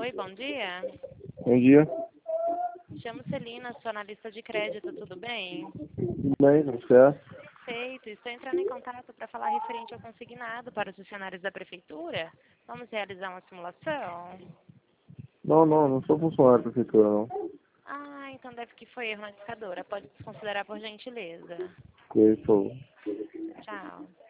Oi, bom dia. Bom dia. Chamo Celina, sou analista de crédito, tudo bem? Tudo bem, não certo? Perfeito, estou entrando em contato para falar referente ao consignado para os funcionários da prefeitura. Vamos realizar uma simulação? Não sou funcionário da prefeitura, não. Ah, então deve que foi erro na discadora. Pode desconsiderar por gentileza. E aí, por favor. Tchau.